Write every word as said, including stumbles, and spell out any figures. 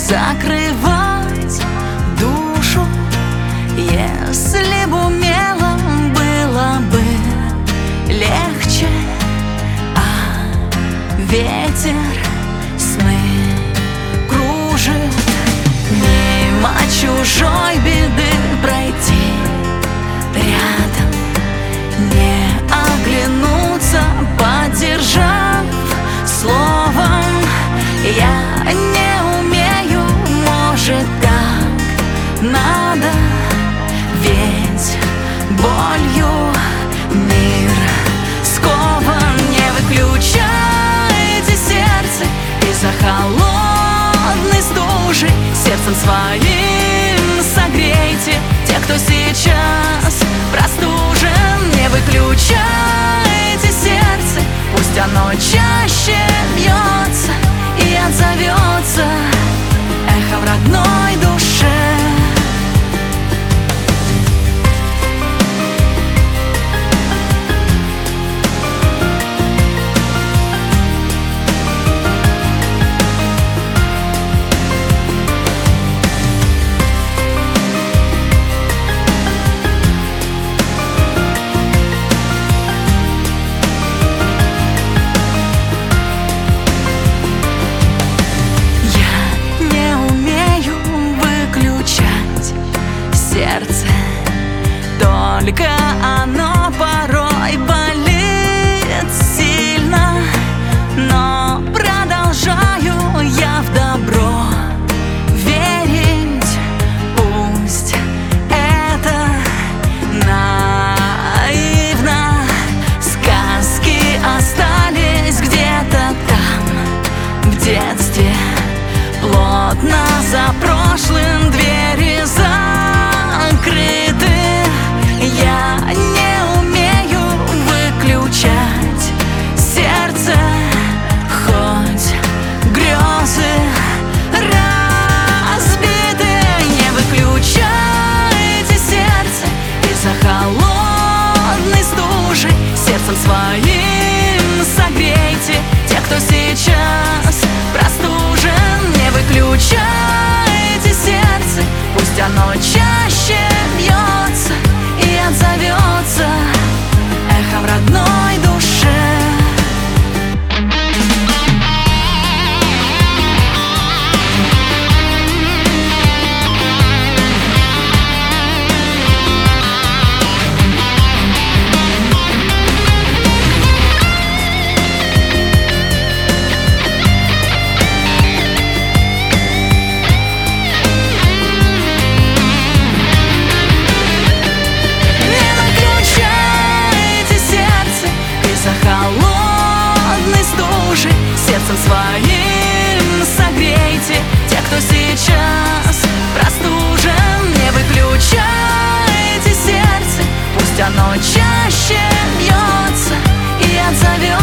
закрывать душу. Если бы умела, было бы легче. А ветер сны кружит, мимо чужой беды пройти рядом, не оглянуться, поддержав словом. Я не умею, может, так надо, ведь болью мир скован. Не выключайте сердце из-за холодной стужи, сердцем своим согрейте тех, кто сейчас простужен. Не выключайте сердце, пусть оно чаще бьется и отзовется эхом родной душе. Сердце, только оно порой болит сильно, но продолжаю я в добро верить. Пусть это наивно, сказки остались где-то там в детстве, плотно за прошлым двери закрыты. Я не умею выключать сердце, хоть грезы разбиты. Не выключайте сердце из-за холодной стужи, сердцем своим согрейте тех, кто сейчас простужен. Не выключайте сердце, пусть оно чаще бьется и отзовется эхом родной душе. Сердцем своим согрейте тех, кто сейчас простужен. Не выключайте сердце, пусть оно чаще бьется и отзовется